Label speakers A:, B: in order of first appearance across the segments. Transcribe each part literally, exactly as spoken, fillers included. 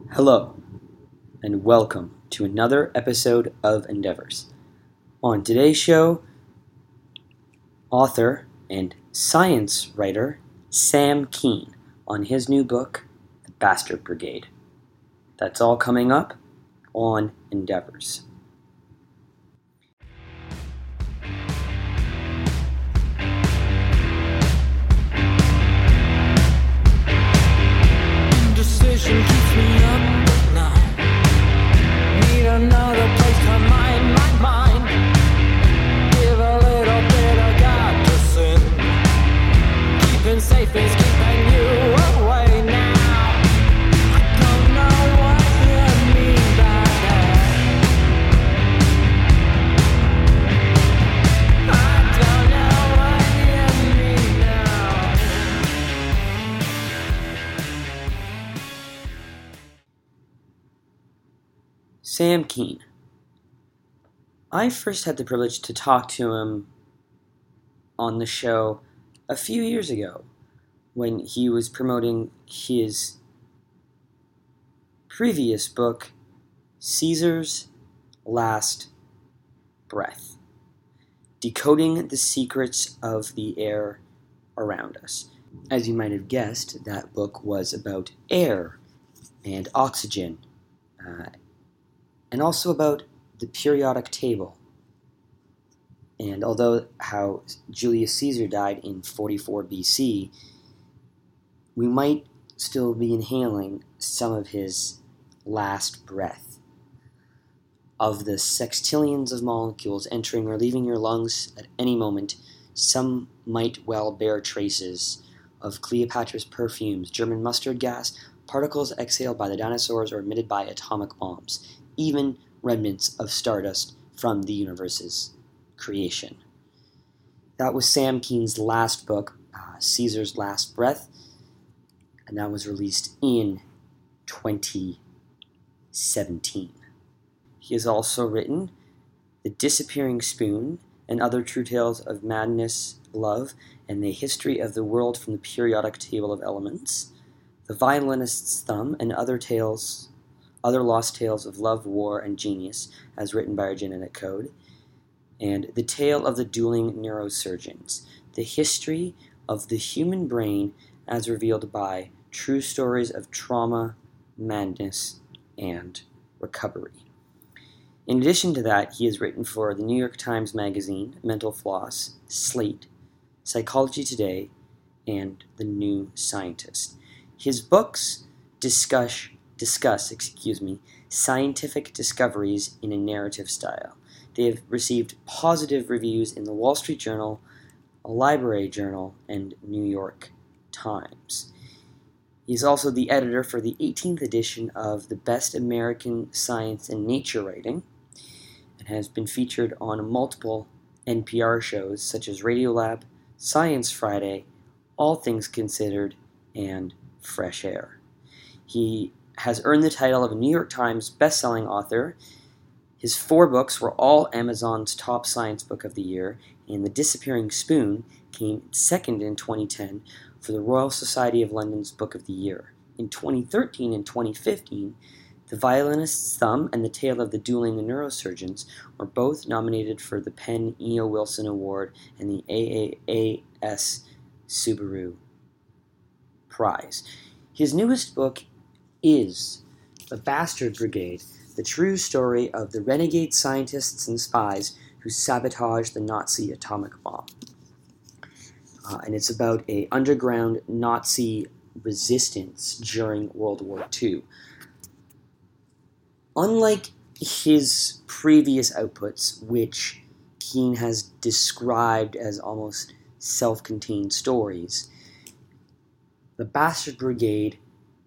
A: Hello, and welcome to another episode of Endeavors. On today's show, author and science writer Sam Keen on his new book, The Bastard Brigade. That's all coming up on Endeavors.
B: Decision keeps me up at night. Need another place to mind my mind. Give a little bit of God to sin. Keeping safe is keeping you away now. I don't know what you mean by that. I don't know what you mean now.
A: Sam Keen. I first had the privilege to talk to him on the show a few years ago when he was promoting his previous book, Caesar's Last Breath, Decoding the Secrets of the Air Around Us. As you might have guessed, that book was about air and oxygen, uh, and also about the periodic table. And although how Julius Caesar died in forty-four B C, we might still be inhaling some of his last breath of the sextillions of molecules entering or leaving your lungs at any moment. Some might well bear traces of Cleopatra's perfumes, German mustard gas, particles exhaled by the dinosaurs or emitted by atomic bombs, even remnants of stardust from the universe's creation. That was Sam Keen's last book, uh, Caesar's Last Breath, and that was released in twenty seventeen. He has also written The Disappearing Spoon and Other True Tales of Madness, Love, and the History of the World from the Periodic Table of Elements, The Violinist's Thumb and Other Tales Other Lost Tales of Love, War, and Genius, as written by our genetic code, and The Tale of the Dueling Neurosurgeons, the history of the human brain as revealed by true stories of trauma, madness, and recovery. In addition to that, he has written for the New York Times Magazine, Mental Floss, Slate, Psychology Today, and The New Scientist. His books discuss discuss, excuse me, scientific discoveries in a narrative style. They have received positive reviews in the Wall Street Journal, a Library Journal, and New York Times. He is also the editor for the eighteenth edition of the Best American Science and Nature Writing, and has been featured on multiple N P R shows such as Radiolab, Science Friday, All Things Considered, and Fresh Air. He has earned the title of a New York Times best-selling author. His four books were all Amazon's top science book of the year, and The Disappearing Spoon came second in twenty ten for the Royal Society of London's Book of the Year. In twenty thirteen and twenty fifteen, The Violinist's Thumb and The Tale of the Dueling Neurosurgeons were both nominated for the Penn E O. Wilson Award and the A A A S Subaru Prize. His newest book is The Bastard Brigade, the true story of the renegade scientists and spies who sabotaged the Nazi atomic bomb. Uh, and it's about a underground Nazi resistance during World War Two. Unlike his previous outputs, which Keen has described as almost self-contained stories, The Bastard Brigade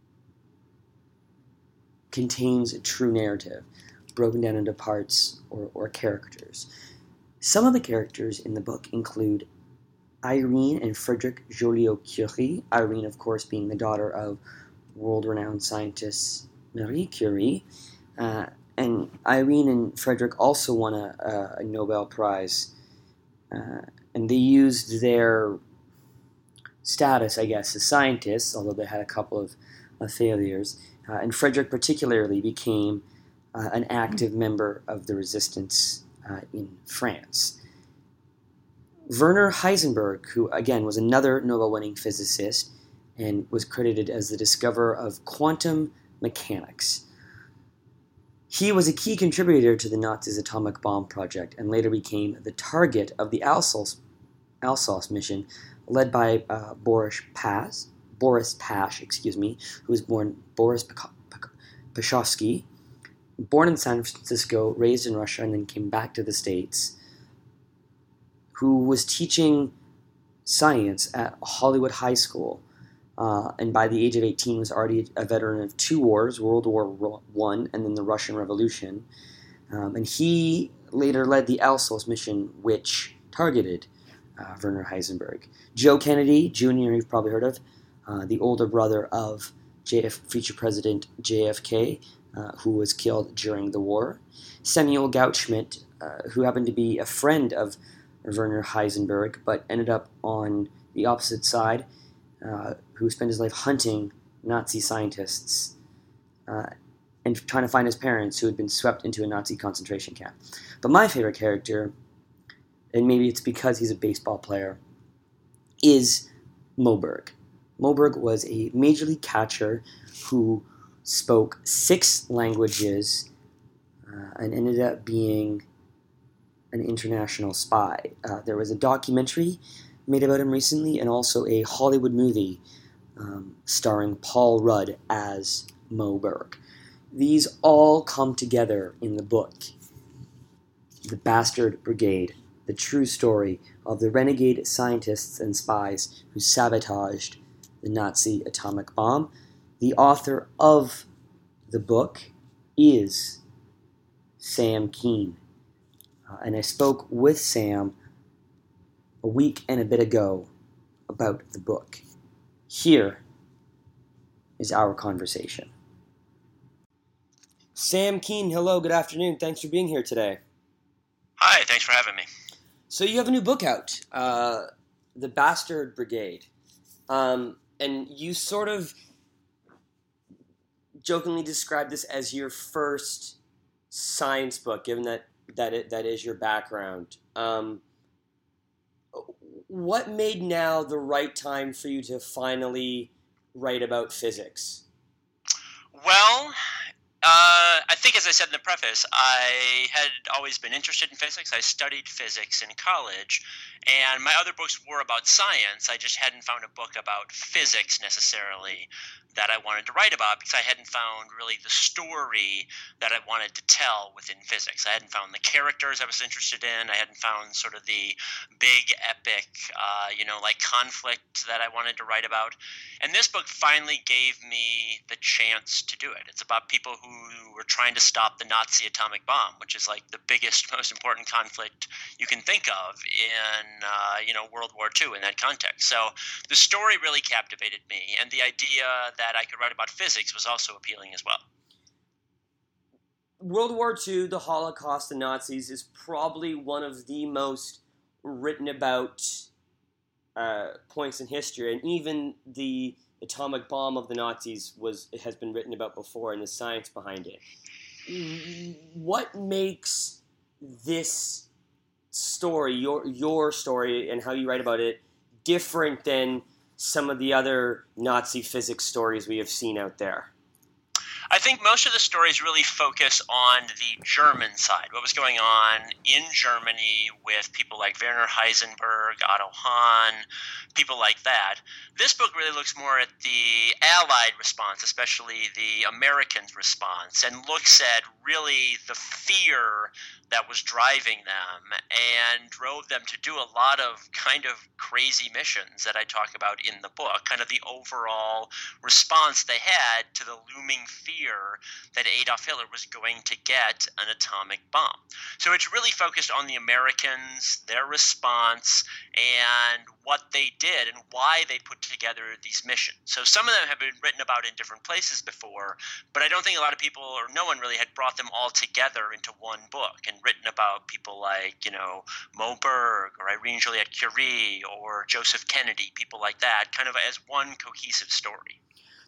A: contains a true narrative, broken down into parts or, or characters. Some of the characters in the book include Irene and Frederick Joliot-Curie, Irene, of course, being the daughter of world-renowned scientist Marie Curie, uh, and Irene and Frederick also won a, a Nobel Prize, uh, and they used their status, I guess, as scientists, although they had a couple of, of failures, uh, and Frederick particularly became uh, an active member of the resistance uh, in France. Werner Heisenberg, who again was another Nobel-winning physicist and was credited as the discoverer of quantum mechanics, he was a key contributor to the Nazis' atomic bomb project and later became the target of the Alsos, Alsos mission led by uh, Boris Paz, Boris Pash, excuse me, who was born Boris Pashovsky, born in San Francisco, raised in Russia, and then came back to the States, who was teaching science at Hollywood High School, uh, and by the age of eighteen was already a veteran of two wars, World War One and then the Russian Revolution. Um, and he later led the Alsos mission, which targeted uh, Werner Heisenberg. Joe Kennedy Junior, you've probably heard of, uh, the older brother of J F, future President J F K, uh, who was killed during the war. Samuel Gauchschmidt, uh, who happened to be a friend of Werner Heisenberg, but ended up on the opposite side, uh, who spent his life hunting Nazi scientists uh, and trying to find his parents who had been swept into a Nazi concentration camp. But my favorite character, and maybe it's because he's a baseball player, is Moberg. Moberg was a major league catcher who spoke six languages uh, and ended up being an international spy. Uh, there was a documentary made about him recently and also a Hollywood movie um, starring Paul Rudd as Moberg. These all come together in the book, The Bastard Brigade, the true story of the renegade scientists and spies who sabotaged the Nazi atomic bomb. The author of the book is Sam Kean. Uh, and I spoke with Sam a week and a bit ago about the book. Here is our conversation. Sam Kean, hello, good afternoon. Thanks for being here today.
C: Hi, thanks for having me.
A: So you have a new book out, uh, The Bastard Brigade. Um, and you sort of jokingly described this as your first science book, given that that it, that is your background. Um, what made now the right time for you to finally write about physics?
C: Well, uh, I think as I said in the preface, I had always been interested in physics. I studied physics in college, and my other books were about science. I just hadn't found a book about physics necessarily that I wanted to write about because I hadn't found really the story that I wanted to tell within physics. I hadn't found the characters I was interested in. I hadn't found sort of the big epic, uh, you know, like conflict that I wanted to write about. And this book finally gave me the chance to do it. It's about people who were trying to stop the Nazi atomic bomb, which is like the biggest, most important conflict you can think of in, uh, you know, World War Two in that context. So the story really captivated me, and the idea that I could write about physics was also appealing as well.
A: World War Two, the Holocaust, the Nazis, is probably one of the most written about uh, points in history, and even the atomic bomb of the Nazis was it has been written about before, and the science behind it. What makes this story, your your story, and how you write about it, different than some of the other Nazi physics stories we have seen out there?
C: I think most of the stories really focus on the German side, what was going on in Germany with people like Werner Heisenberg, Otto Hahn, people like that. This book really looks more at the Allied response, especially the Americans' response, and looks at really the fear that was driving them and drove them to do a lot of kind of crazy missions that I talk about in the book, kind of the overall response they had to the looming fear that Adolf Hitler was going to get an atomic bomb. So it's really focused on the Americans, their response, and what they did and why they put together these missions. So some of them have been written about in different places before, but I don't think a lot of people, or no one really, had brought them all together into one book and written about people like, you know, Moberg or Irene Joliot-Curie or Joseph Kennedy, people like that, kind of as one cohesive story.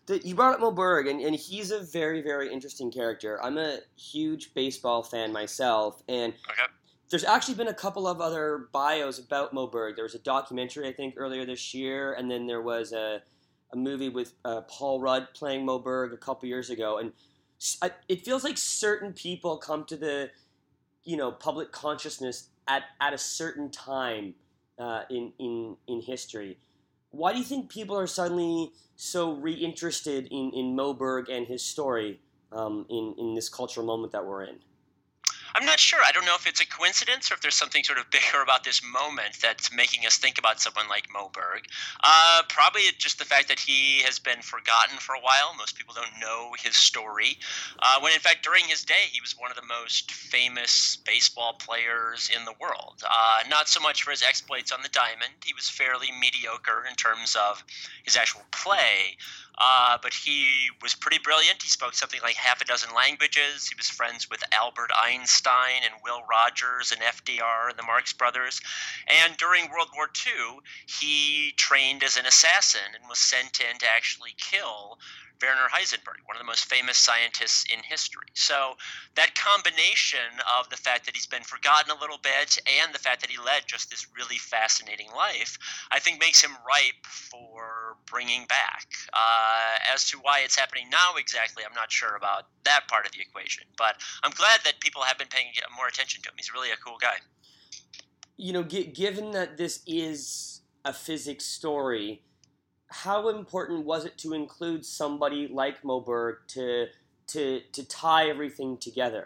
A: The, you brought up Moberg, and, and he's a very, very interesting character. I'm a huge baseball fan myself, and
C: Okay.
A: there's actually been a couple of other bios about Moberg. There was a documentary, I think, earlier this year, and then there was a, a movie with uh, Paul Rudd playing Moberg a couple years ago. And s- I, it feels like certain people come to the, you know, public consciousness at, at a certain time uh, in, in, in history. Why do you think people are suddenly so reinterested in, in Moberg and his story um, in, in this cultural moment that we're in?
C: I'm not sure. I don't know if it's a coincidence or if there's something sort of bigger about this moment that's making us think about someone like Moberg. Uh, probably just the fact that he has been forgotten for a while. Most people don't know his story. Uh, when in fact, during his day, he was one of the most famous baseball players in the world. Uh, not so much for his exploits on the diamond. He was fairly mediocre in terms of his actual play. Uh, but he was pretty brilliant. He spoke something like half a dozen languages. He was friends with Albert Einstein and Will Rogers and F D R and the Marx Brothers. And during World War Two, he trained as an assassin and was sent in to actually kill Werner Heisenberg, one of the most famous scientists in history. So that combination of the fact that he's been forgotten a little bit and the fact that he led just this really fascinating life, I think makes him ripe for bringing back. Uh, as to why it's happening now exactly, I'm not sure about that part of the equation. But I'm glad that people have been paying more attention to him. He's really a cool guy.
A: You know, g- given that this is a physics story, how important was it to include somebody like Moberg to to to tie everything together?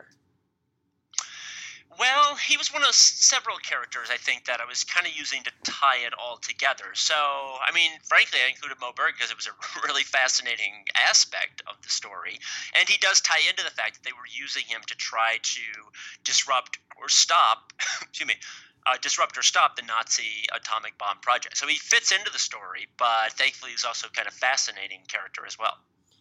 C: Well, he was one of several characters, I think, that I was kind of using to tie it all together. So, I mean, frankly, I included Moberg because it was a really fascinating aspect of the story. And he does tie into the fact that they were using him to try to disrupt or stop, excuse me, uh, disrupt or stop the Nazi atomic bomb project. So he fits into the story, but thankfully he's also kind of fascinating character as well.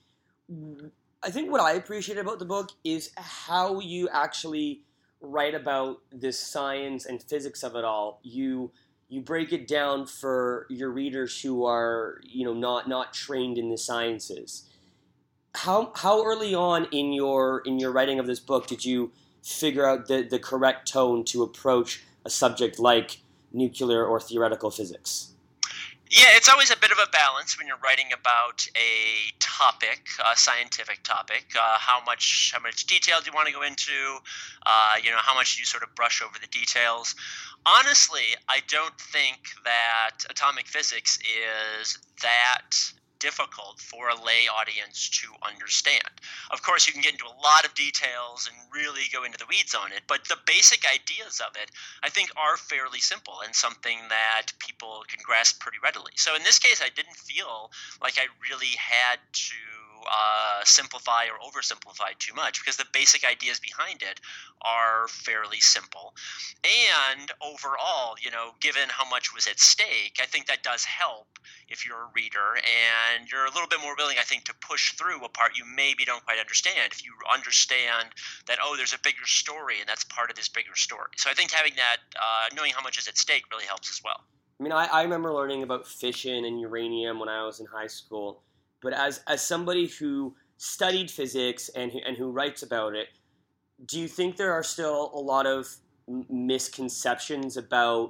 A: I think what I appreciate about the book is how you actually write about the science and physics of it all. You you break it down for your readers who are, you know, not not trained in the sciences. How how early on in your in your writing of this book did you figure out the, the correct tone to approach a subject like nuclear or theoretical physics?
C: Yeah, it's always a bit of a balance when you're writing about a topic, a scientific topic. Uh, how much how much detail do you want to go into? Uh, you know, how much do you sort of brush over the details? Honestly, I don't think that atomic physics is that difficult for a lay audience to understand. Of course, you can get into a lot of details and really go into the weeds on it, but the basic ideas of it, I think, are fairly simple and something that people can grasp pretty readily. So in this case, I didn't feel like I really had to uh, simplify or oversimplify too much because the basic ideas behind it are fairly simple. And overall, you know, given how much was at stake, I think that does help if you're a reader and you're a little bit more willing, I think, to push through a part you maybe don't quite understand if you understand that, oh, there's a bigger story and that's part of this bigger story. So I think having that, uh, knowing how much is at stake really helps as well.
A: I mean, I, I remember learning about fission and uranium when I was in high school, but as as somebody who studied physics and who, and who writes about it, do you think there are still a lot of m- misconceptions about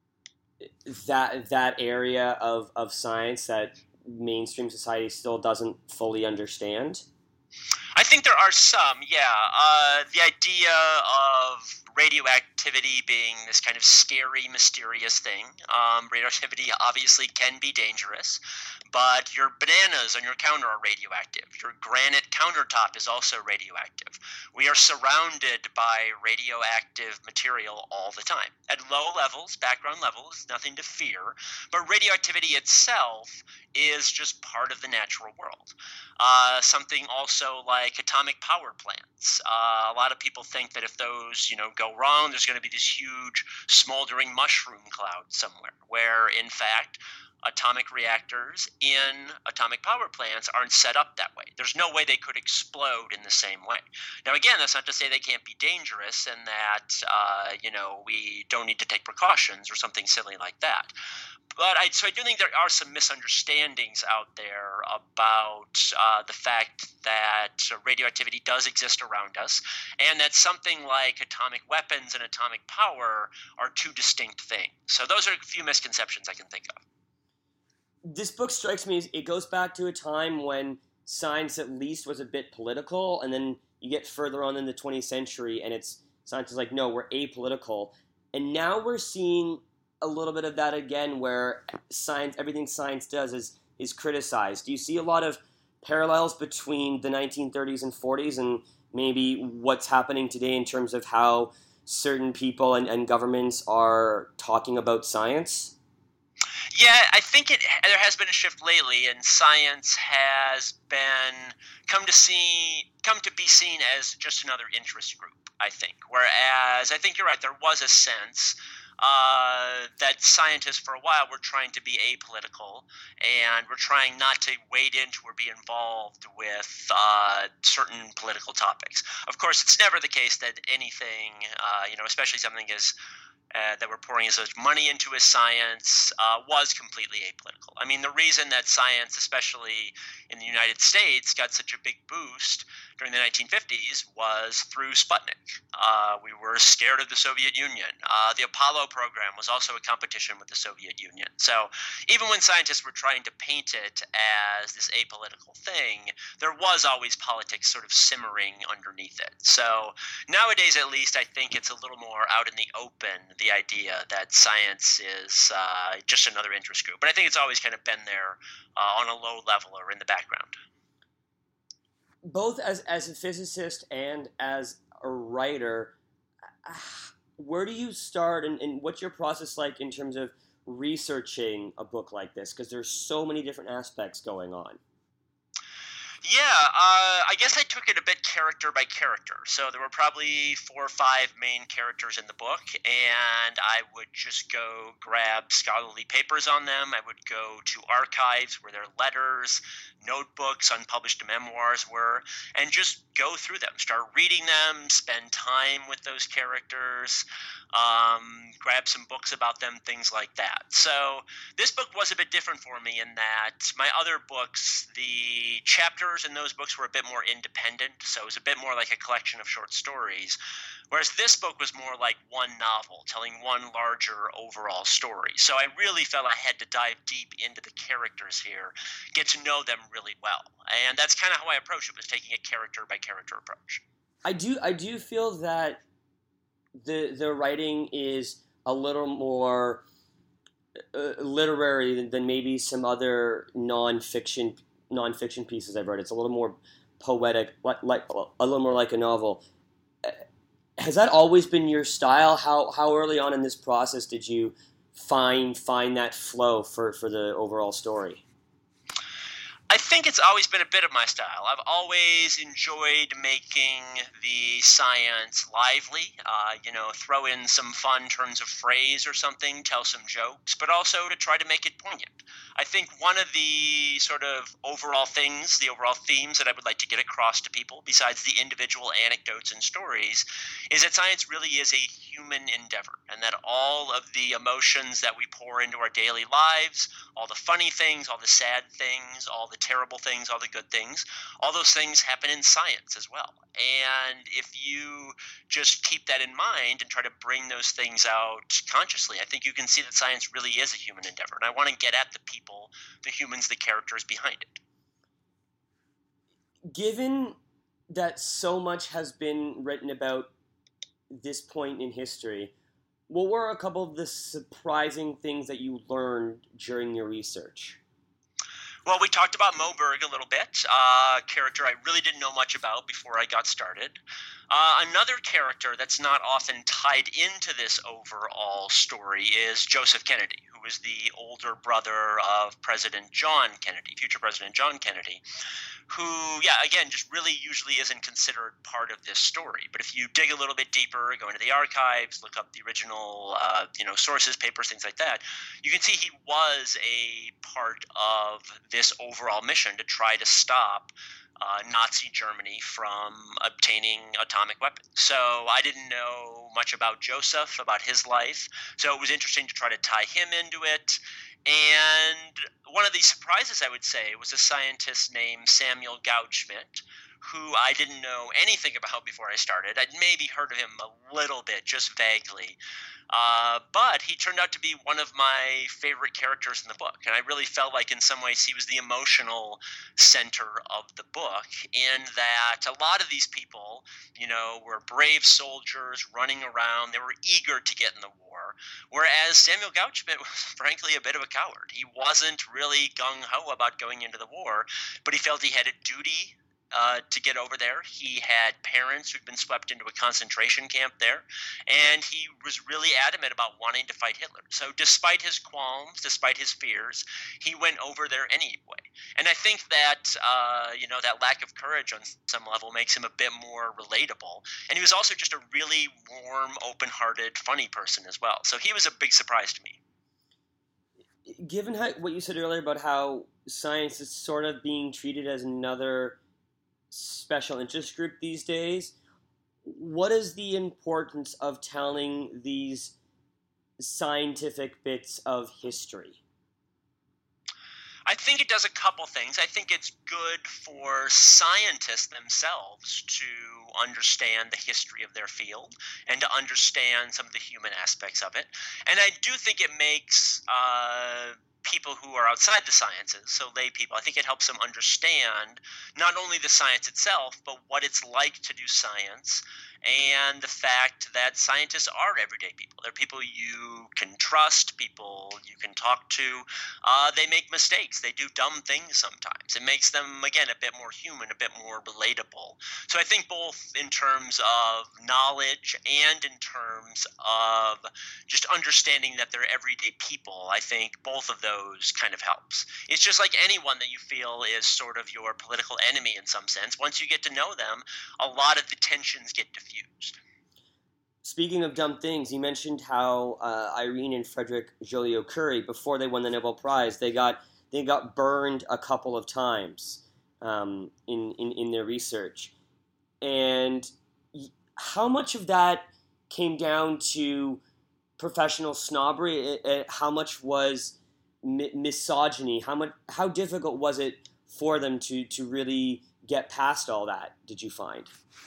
A: that that area of, of science that mainstream society still doesn't fully understand?
C: I think there are some, yeah. Uh, the idea of radioactivity being this kind of scary, mysterious thing. Um, radioactivity obviously can be dangerous, but your bananas on your counter are radioactive. Your granite countertop is also radioactive. We are surrounded by radioactive material all the time. At low levels, background levels, nothing to fear, but radioactivity itself is just part of the natural world. Uh, something also like atomic power plants. Uh, a lot of people think that if those, you know, go wrong, there's going to be this huge smoldering mushroom cloud somewhere, where in fact atomic reactors in atomic power plants aren't set up that way. There's no way they could explode in the same way. Now, again, that's not to say they can't be dangerous and that, uh, you know, we don't need to take precautions or something silly like that. But I, so I do think there are some misunderstandings out there about uh, the fact that radioactivity does exist around us, and that something like atomic weapons and atomic power are two distinct things. So those are a few misconceptions I can think of.
A: This book strikes me as it goes back to a time when science at least was a bit political, and then you get further on in the twentieth century and it's science is like, no, we're apolitical. And now we're seeing a little bit of that again, where science, everything science does is is criticized. Do you see a lot of parallels between the nineteen thirties and forties and maybe what's happening today in terms of how certain people and, and governments are talking about science?
C: Yeah, I think it there has been a shift lately, and science has been come to see come to be seen as just another interest group, I think. Whereas I think you're right, there was a sense Uh, that scientists for a while were trying to be apolitical, and we're trying not to wade into or be involved with uh, certain political topics. Of course, it's never the case that anything, uh, you know, especially something as uh, that we're pouring so much money into as science, uh, was completely apolitical. I mean, the reason that science, especially in the United States, got such a big boost during the nineteen fifties was through Sputnik. Uh, we were scared of the Soviet Union. Uh, the Apollo program was also a competition with the Soviet Union. So even when scientists were trying to paint it as this apolitical thing, there was always politics sort of simmering underneath it. So nowadays, at least, I think it's a little more out in the open, the idea that science is uh, just another interest group. But I think it's always kind of been there uh, on a low level or in the background.
A: Both as, as a physicist and as a writer, where do you start and, and what's your process like in terms of researching a book like this? Because there's so many different aspects going on.
C: Yeah, uh, I guess I took it a bit character by character. So there were probably four or five main characters in the book, and I would just go grab scholarly papers on them. I would go to archives where their letters, notebooks, unpublished memoirs were, and just go through them, start reading them, spend time with those characters, um, grab some books about them, things like that. So this book was a bit different for me in that my other books, the chapters in those books were a bit more independent, so it was a bit more like a collection of short stories, whereas this book was more like one novel telling one larger overall story. So I really felt I had to dive deep into the characters here, get to know them really well, and that's kind of how I approached it, was taking a character by character approach.
A: I do I do feel that the the writing is a little more uh, literary than, than maybe some other non-fiction nonfiction pieces I've read. It's a little more poetic, like, like a little more like a novel. Has that always been your style? How how early on in this process did you find find that flow for, for the overall story?
C: I think it's always been a bit of my style. I've always enjoyed making the science lively, uh, you know, throw in some fun turns of phrase or something, tell some jokes, but also to try to make it poignant. I think one of the sort of overall things, the overall themes that I would like to get across to people, besides the individual anecdotes and stories, is that science really is a human endeavor, and that all of the emotions that we pour into our daily lives, all the funny things, all the sad things, all the terrible things, all the good things, all those things happen in science as well. And if you just keep that in mind and try to bring those things out consciously, I think you can see that science really is a human endeavor. And I want to get at the people, the humans, the characters behind it.
A: Given that so much has been written about this point in history, what were a couple of the surprising things that you learned during your research?
C: Well, we talked about Moberg a little bit, a uh, character I really didn't know much about before I got started. Uh, another character that's not often tied into this overall story is Joseph Kennedy, who was the older brother of President John Kennedy, future President John Kennedy, who, yeah, again, just really usually isn't considered part of this story. But if you dig a little bit deeper, go into the archives, look up the original, uh, you know, sources, papers, things like that, you can see he was a part of this overall mission to try to stop Uh, Nazi Germany from obtaining atomic weapons. So I didn't know much about Joseph, about his life. So it was interesting to try to tie him into it. And one of the surprises, I would say, was a scientist named Samuel Goudsmit, who I didn't know anything about before I started. I'd maybe heard of him a little bit, just vaguely. Uh, but he turned out to be one of my favorite characters in the book. And I really felt like in some ways he was the emotional center of the book, in that a lot of these people, you know, were brave soldiers running around. They were eager to get in the war. Whereas Samuel Goudsmit was frankly a bit of a coward. He wasn't really gung-ho about going into the war, but he felt he had a duty Uh, to get over there. He had parents who'd been swept into a concentration camp there, and he was really adamant about wanting to fight Hitler. So despite his qualms, despite his fears, he went over there anyway. And I think that, uh, you know, that lack of courage on some level makes him a bit more relatable. And he was also just a really warm, open-hearted, funny person as well. So he was a big surprise to me.
A: Given how, what you said earlier about how science is sort of being treated as another special interest group these days, what is the importance of telling these scientific bits of history?
C: I think it does a couple things. I think it's good for scientists themselves to understand the history of their field and to understand some of the human aspects of it. And I do think it makes uh, people who are outside the sciences, so lay people, I think it helps them understand not only the science itself, but what it's like to do science, and the fact that scientists are everyday people. They're people you can trust, people you can talk to. Uh, they make mistakes. They do dumb things sometimes. It makes them, again, a bit more human, a bit more relatable. So I think both in terms of knowledge and in terms of just understanding that they're everyday people, I think both of those kind of helps. It's just like anyone that you feel is sort of your political enemy in some sense. Once you get to know them, a lot of the tensions get diffused.
A: Speaking of dumb things, you mentioned how uh, Irene and Frederick Joliot-Curie, before they won the Nobel Prize, they got they got burned a couple of times um, in, in in their research. And how much of that came down to professional snobbery? It, it, how much was mi- misogyny? How much? How difficult was it for them to to really get past all that? Did you find?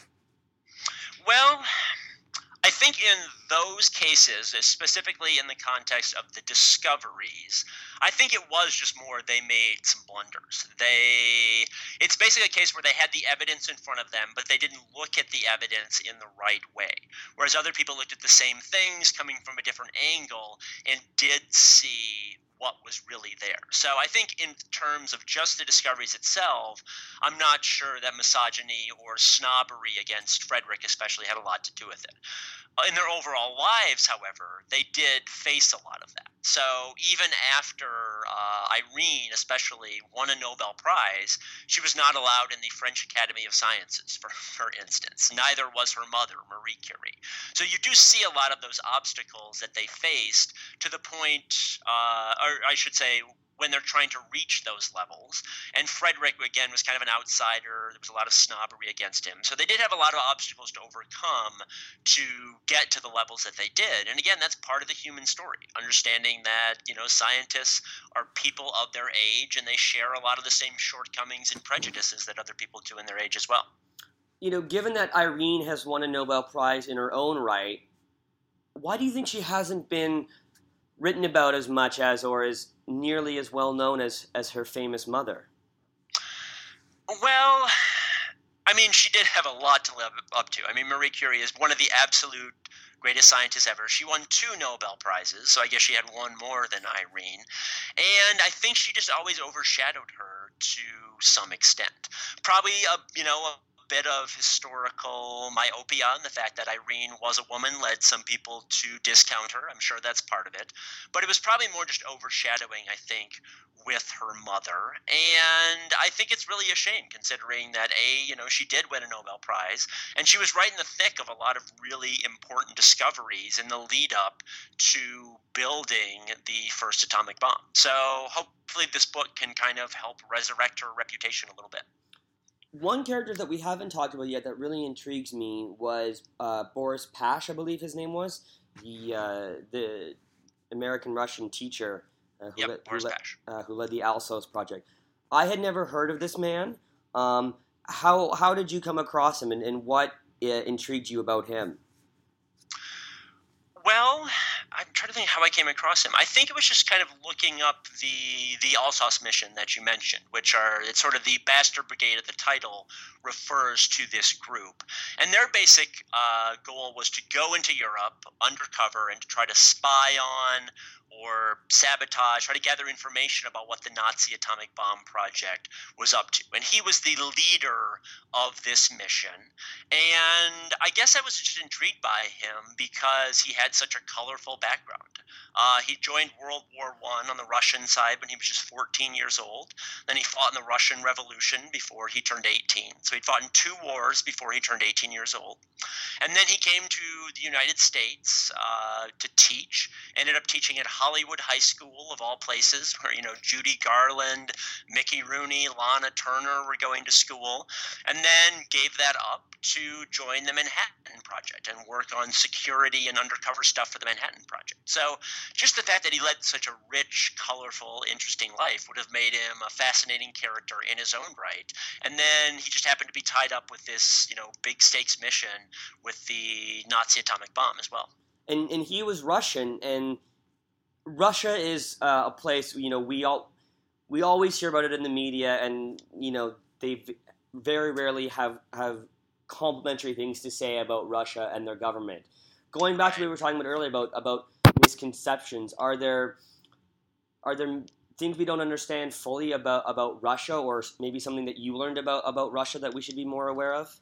C: Well, I think in those cases, specifically in the context of the discoveries, I think it was just more they made some blunders. They, it's basically a case where they had the evidence in front of them, but they didn't look at the evidence in the right way. Whereas other people looked at the same things coming from a different angle and did see what was really there. So I think in terms of just the discoveries itself, I'm not sure that misogyny or snobbery against Frederick especially had a lot to do with it. In their overall lives, however, they did face a lot of that. So even after uh, Irene especially won a Nobel Prize, she was not allowed in the French Academy of Sciences, for, for instance. Neither was her mother, Marie Curie. So you do see a lot of those obstacles that they faced to the point, uh, or I should say, when they're trying to reach those levels. And Frederick, again, was kind of an outsider. There was a lot of snobbery against him. So they did have a lot of obstacles to overcome to get to the levels that they did. And again, that's part of the human story, understanding that, you know, scientists are people of their age and they share a lot of the same shortcomings and prejudices that other people do in their age as well.
A: You know, given that Irene has won a Nobel Prize in her own right, why do you think she hasn't been written about as much as, or as nearly as well known as, as her famous mother?
C: Well, I mean, she did have a lot to live up to. I mean, Marie Curie is one of the absolute greatest scientists ever. She won two Nobel Prizes, so I guess she had one more than Irene. And I think she just always overshadowed her to some extent. Probably, a, you know, a bit of historical myopia, and the fact that Irene was a woman led some people to discount her. I'm sure that's part of it. But it was probably more just overshadowing, I think, with her mother. And I think it's really a shame, considering that, A, you know, she did win a Nobel Prize, and she was right in the thick of a lot of really important discoveries in the lead up to building the first atomic bomb. So hopefully this book can kind of help resurrect her reputation a little bit.
A: One character that we haven't talked about yet that really intrigues me was uh, Boris Pash, I believe his name was, the uh, the American-Russian teacher uh, who,
C: yep,
A: led, who,
C: Boris
A: led,
C: Pash.
A: uh, who led the Alsos project. I had never heard of this man. Um, how how did you come across him, and, and what uh, intrigued you about him?
C: Well, I'm trying to think how I came across him. I think it was just kind of looking up the the Alsos mission that you mentioned, which are it's sort of the Bastard Brigade of the title refers to this group. And their basic uh, goal was to go into Europe undercover and to try to spy on or sabotage, try to gather information about what the Nazi atomic bomb project was up to. And he was the leader of this mission. And I guess I was just intrigued by him because he had such a colorful background. Uh, he joined World War One on the Russian side when he was just fourteen years old. Then he fought in the Russian Revolution before he turned eighteen. So he'd fought in two wars before he turned eighteen years old. And then he came to the United States uh, to teach. Ended up teaching at Hollywood High School, of all places, where, you know, Judy Garland, Mickey Rooney, Lana Turner were going to school. And then gave that up to join the Manhattan Project and work on security and undercover stuff for the Manhattan Project. So just the fact that he led such a rich, colorful, interesting life would have made him a fascinating character in his own right. And then he just happened to be tied up with this, you know, big stakes mission with the Nazi atomic bomb as well.
A: And and he was Russian, and Russia is uh, a place, you know, we all we always hear about it in the media, and, you know, they very rarely have have complimentary things to say about Russia and their government. Going back to what we were talking about earlier about about misconceptions, are there are there things we don't understand fully about, about Russia, or maybe something that you learned about, about Russia that we should be more aware of?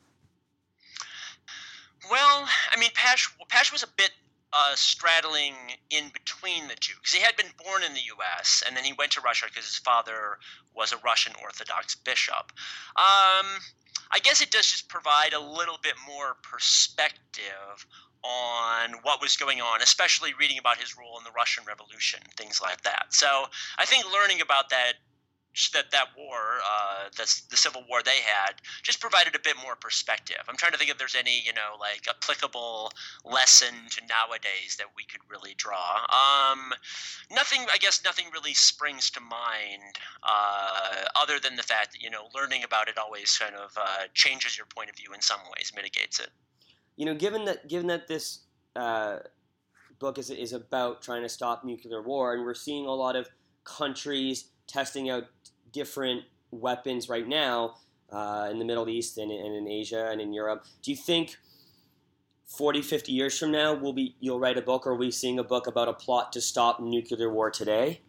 C: Well, I mean, Pash Pash was a bit uh, straddling in between the two, because he had been born in the U S and then he went to Russia because his father was a Russian Orthodox bishop. Um, I guess it does just provide a little bit more perspective on what was going on, especially reading about his role in the Russian Revolution, things like that. So I think learning about that that that war, uh, the, the Civil War they had, just provided a bit more perspective. I'm trying to think if there's any, you know, like applicable lesson to nowadays that we could really draw. Um, nothing, I guess nothing really springs to mind uh, other than the fact that, you know, learning about it always kind of uh, changes your point of view in some ways, mitigates it.
A: You know, given that given that this uh, book is is about trying to stop nuclear war, and we're seeing a lot of countries testing out different weapons right now uh, in the Middle East and, and in Asia and in Europe, do you think forty, fifty years from now we'll be you'll write a book, or are we seeing a book about a plot to stop nuclear war today?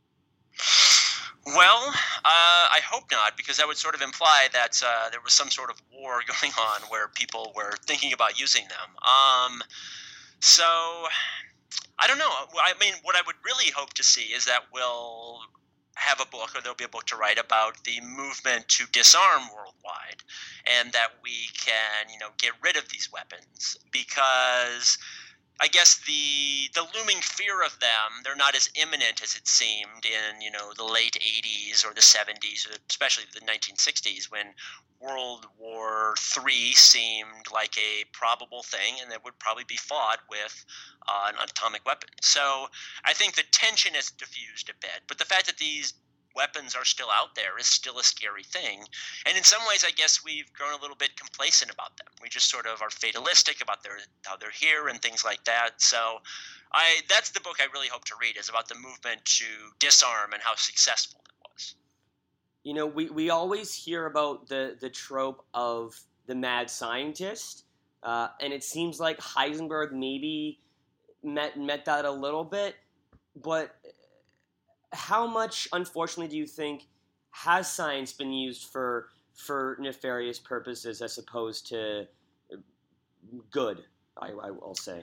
C: Well, uh, I hope not, because that would sort of imply that uh, there was some sort of war going on where people were thinking about using them. Um, so, I don't know. I mean, what I would really hope to see is that we'll have a book, or there'll be a book to write about the movement to disarm worldwide, and that we can, you know, get rid of these weapons, because I guess the the looming fear of them, they're not as imminent as it seemed in, you know, the late eighties or the seventies, or especially the nineteen sixties, when World War Three seemed like a probable thing, and that would probably be fought with uh, an atomic weapon. So I think the tension has diffused a bit, but the fact that these weapons are still out there is still a scary thing. And in some ways, I guess we've grown a little bit complacent about them. We just sort of are fatalistic about their how they're here and things like that. So I that's the book I really hope to read, is about the movement to disarm and how successful it was.
A: You know, we, we always hear about the, the trope of the mad scientist, uh, and it seems like Heisenberg maybe met met that a little bit, but how much, unfortunately, do you think has science been used for for nefarious purposes as opposed to good, I, I will say.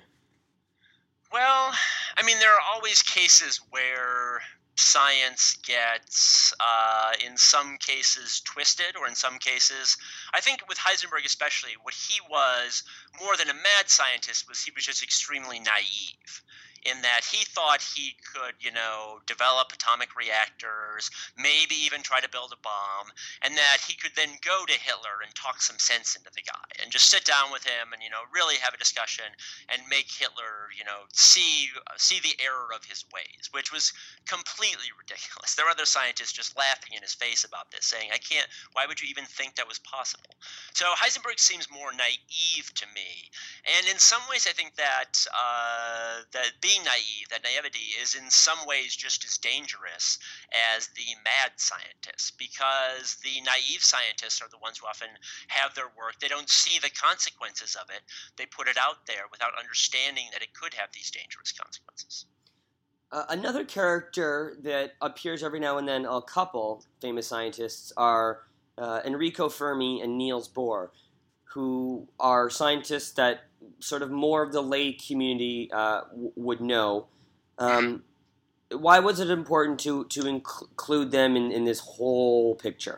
C: Well, I mean, there are always cases where science gets, uh, in some cases, twisted, or in some cases, I think with Heisenberg especially, what he was more than a mad scientist was he was just extremely naive. In that he thought he could, you know, develop atomic reactors, maybe even try to build a bomb, and that he could then go to Hitler and talk some sense into the guy and just sit down with him and, you know, really have a discussion and make Hitler, you know, see see the error of his ways, which was completely ridiculous. There were other scientists just laughing in his face about this, saying, I can't, why would you even think that was possible? So Heisenberg seems more naive to me. And in some ways, I think that uh, that being naive, that naivety is in some ways just as dangerous as the mad scientists, because the naive scientists are the ones who often have their work. They don't see the consequences of it. They put it out there without understanding that it could have these dangerous consequences.
A: Uh, another character that appears every now and then, a couple famous scientists, are uh, Enrico Fermi and Niels Bohr, who are scientists that sort of more of the lay community uh, w- would know. Um, why was it important to, to inc- include them in, in this whole picture?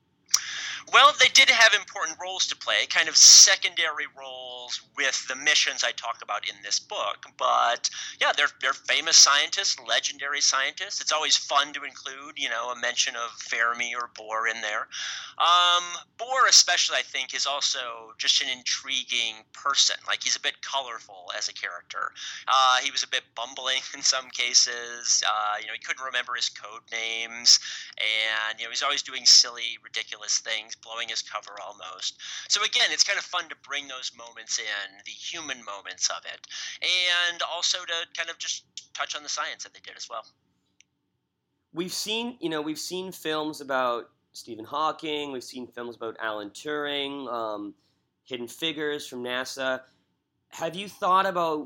C: Well, they did have important roles to play, kind of secondary roles with the missions I talk about in this book. But yeah, they're they're famous scientists, legendary scientists. It's always fun to include, you know, a mention of Fermi or Bohr in there. Um, Bohr, especially, I think, is also just an intriguing person. Like, he's a bit colorful as a character. Uh, he was a bit bumbling in some cases. Uh, you know, he couldn't remember his code names, and you know, he's always doing silly, ridiculous things, blowing his cover almost. So again, it's kind of fun to bring those moments in, the human moments of it, and also to kind of just touch on the science that they did as well.
A: We've seen, you know, we've seen films about Stephen Hawking. We've seen films about Alan Turing, um, Hidden Figures from NASA. Have you thought about,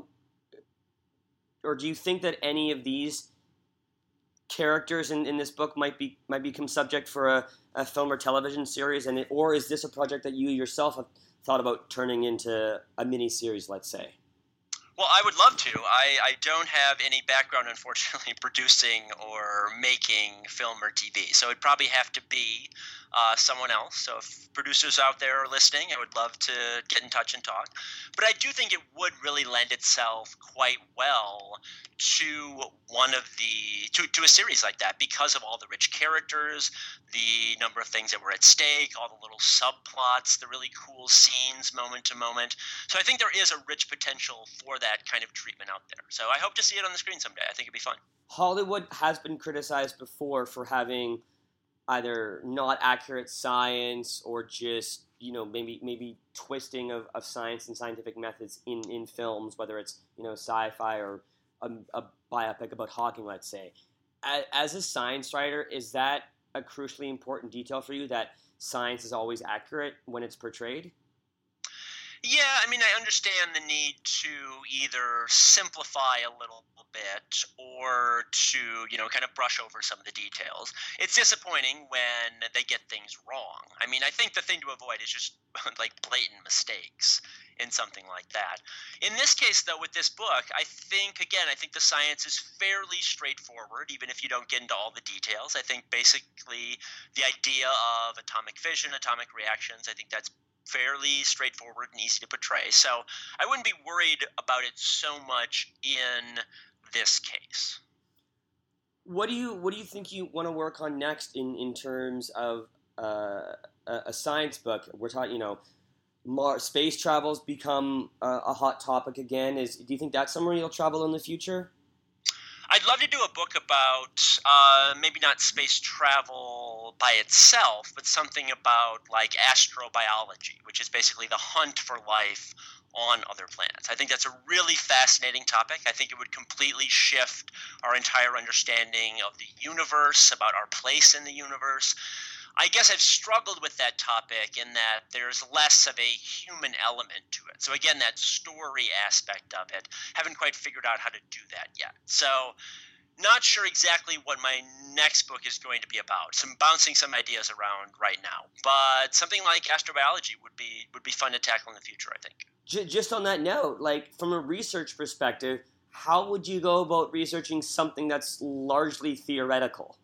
A: or do you think that any of these characters in, in this book might be might become subject for a, a film or television series, and it, or is this a project that you yourself have thought about turning into a mini series, let's say?
C: Well, I would love to. I, I don't have any background, unfortunately, producing or making film or T V, so it'd probably have to be uh, someone else. So if producers out there are listening, I would love to get in touch and talk. But I do think it would really lend itself quite well to one of the to, to a series like that, because of all the rich characters, the number of things that were at stake, all the little subplots, the really cool scenes moment to moment. So I think there is a rich potential for that kind of treatment out there. So I hope to see it on the screen someday. I think it'd be fun.
A: Hollywood has been criticized before for having either not accurate science or just, you know, maybe maybe twisting of, of science and scientific methods in, in films, whether it's, you know, sci-fi or a, a biopic about Hawking, let's say. As, as a science writer, is that a crucially important detail for you, that science is always accurate when it's portrayed?
C: Yeah, I mean, I understand the need to either simplify a little bit or to, you know, kind of brush over some of the details. It's disappointing when they get things wrong. I mean, I think the thing to avoid is just like blatant mistakes in something like that. In this case, though, with this book, I think, again, I think the science is fairly straightforward, even if you don't get into all the details. I think basically the idea of atomic fission, atomic reactions, I think that's fairly straightforward and easy to portray. So I wouldn't be worried about it so much in this case.
A: What do you What do you think you want to work on next in, in terms of uh, a, a science book? We're talking, you know, Mar- space travel's become uh, a hot topic again. Is do you think that's somewhere you'll travel in the future?
C: I'd love to do a book about uh, maybe not space travel by itself, but something about like astrobiology, which is basically the hunt for life on other planets. I think that's a really fascinating topic. I think it would completely shift our entire understanding of the universe, about our place in the universe. I guess I've struggled with that topic in that there's less of a human element to it. So again, that story aspect of it, haven't quite figured out how to do that yet. So not sure exactly what my next book is going to be about. Some bouncing some ideas around right now, but something like astrobiology would be would be fun to tackle in the future, I think.
A: Just on that note, like from a research perspective, how would you go about researching something that's largely theoretical?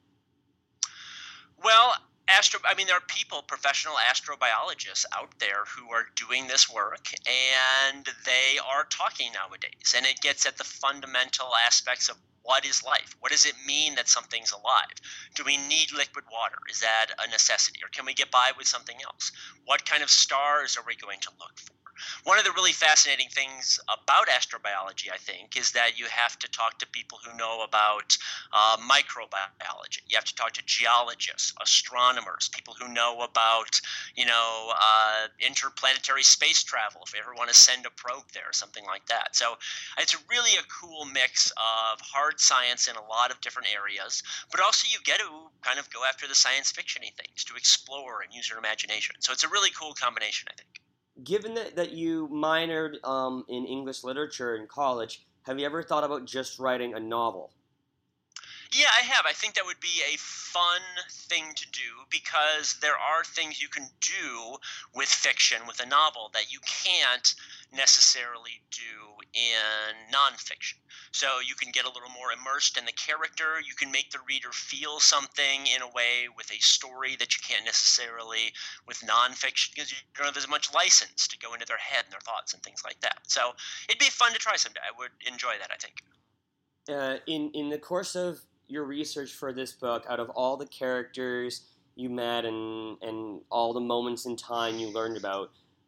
C: Well, astro I mean there are people, professional astrobiologists out there who are doing this work, and they are talking nowadays, and it gets at the fundamental aspects of what is life? What does it mean that something's alive? Do we need liquid water? Is that a necessity? Or can we get by with something else? What kind of stars are we going to look for? One of the really fascinating things about astrobiology, I think, is that you have to talk to people who know about uh, microbiology. You have to talk to geologists, astronomers, people who know about, you know, uh, interplanetary space travel, if we ever want to send a probe there or something like that. So it's really a cool mix of hard science in a lot of different areas, but also you get to kind of go after the science fiction-y things, to explore and use your imagination. So it's a really cool combination, I think.
A: Given that, that you minored um, in English literature in college, have you ever thought about just writing a novel?
C: Yeah, I have. I think that would be a fun thing to do because there are things you can do with fiction, with a novel, that you can't necessarily do in nonfiction. So you can get a little more immersed in the character. You can make the reader feel something in a way with a story that you can't necessarily with nonfiction because you don't have as much license to go into their head and their thoughts and things like that. So it'd be fun to try someday. I would enjoy that, I think.
A: Uh, in, in the course of your research for this book, out of all the characters you met and and all the moments in time you learned about,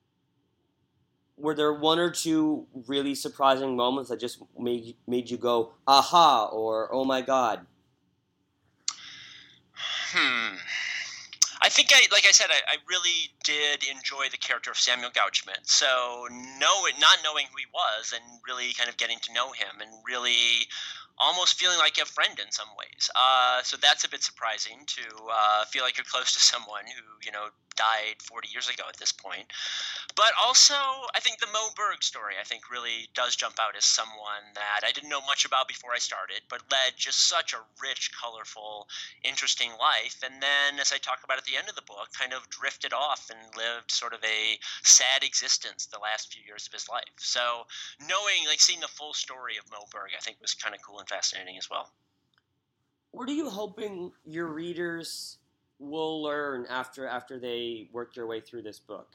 A: were there one or two really surprising moments that just made made you go, aha, or oh my god?
C: Hmm. I think, I, like I said, I, I really did enjoy the character of Samuel Gouchman. So know, not knowing who he was and really kind of getting to know him and really almost feeling like a friend in some ways. Uh, so that's a bit surprising to uh, feel like you're close to someone who, you know, died forty years ago at this point. But also, I think the Moe Berg story, I think, really does jump out as someone that I didn't know much about before I started, but led just such a rich, colorful, interesting life. And then, as I talk about at the end of the book, kind of drifted off and lived sort of a sad existence the last few years of his life. So knowing, like seeing the full story of Moe Berg, I think was kind of cool and fascinating as well.
A: What are you hoping your readers will learn after after they work their way through this book?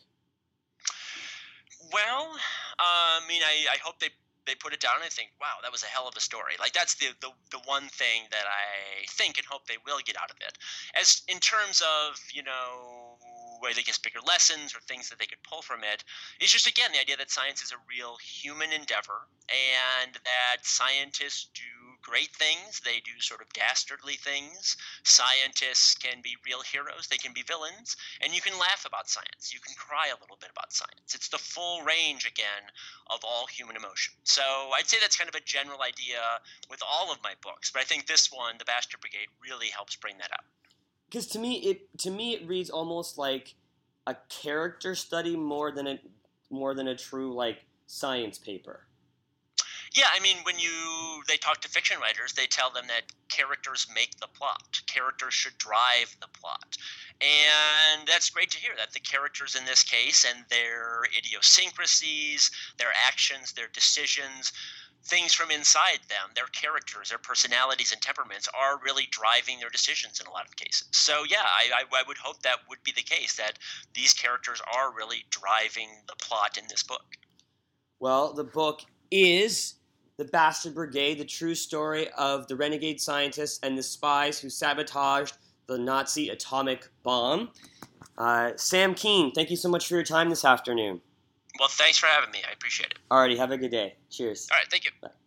C: Well, uh, I mean, I, I hope they they put it down and think, wow, that was a hell of a story. Like, that's the, the, the one thing that I think and hope they will get out of it. As in terms of, you know, where they get bigger lessons or things that they could pull from it, it's just, again, the idea that science is a real human endeavor and that scientists do great things. They do sort of dastardly things. Scientists can be real heroes. They can be villains. And you can laugh about science. You can cry a little bit about science. It's the full range, again, of all human emotion. So I'd say that's kind of a general idea with all of my books. But I think this one, The Bastard Brigade, really helps bring that out.
A: Because to me, it to me it reads almost like a character study more than a more than a true like science paper.
C: Yeah, I mean, when you they talk to fiction writers, they tell them that characters make the plot. Characters should drive the plot. And that's great to hear, that the characters in this case and their idiosyncrasies, their actions, their decisions, things from inside them, their characters, their personalities and temperaments are really driving their decisions in a lot of cases. So yeah, I, I, I would hope that would be the case, that these characters are really driving the plot in this book.
A: Well, the book is The Bastard Brigade, the true story of the renegade scientists and the spies who sabotaged the Nazi atomic bomb. Uh, Sam Keane, thank you so much for your time this afternoon.
C: Well, thanks for having me. I appreciate it.
A: Alrighty, have a good day. Cheers.
C: All right, thank you.
A: Bye.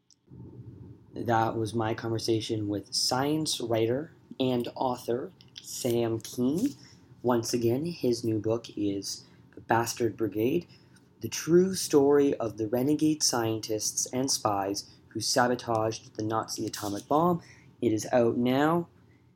A: That was my conversation with science writer and author Sam Keane. Once again, his new book is The Bastard Brigade, the true story of the renegade scientists and spies who sabotaged the Nazi atomic bomb. It is out now.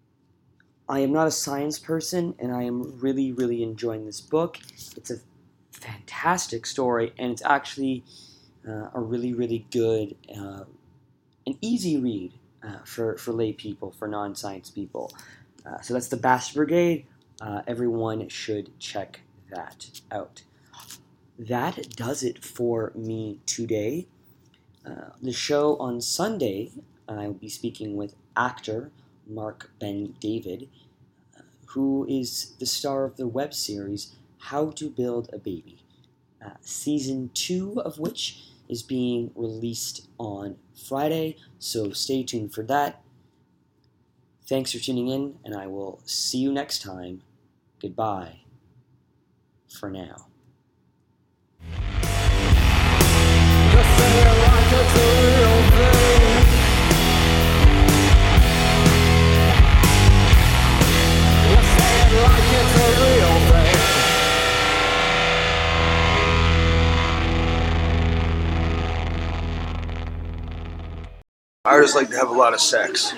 A: I am not a science person, and I am really, really enjoying this book. It's a fantastic story, and it's actually uh, a really, really good, uh, an easy read. uh, for, for lay people, for non-science people. Uh, so that's the Bastard Brigade. Uh, everyone should check that out. That does it for me today. Uh, the show on Sunday, I will be speaking with actor Mark Ben David, uh, who is the star of the web series How to Build a Baby, uh, season two of which is being released on Friday, so stay tuned for that. Thanks for tuning in, and I will see you next time. Goodbye for now.
B: Just say it like it's a real thing. Just say it like it's a real thing.
D: I just like to have a lot of sex.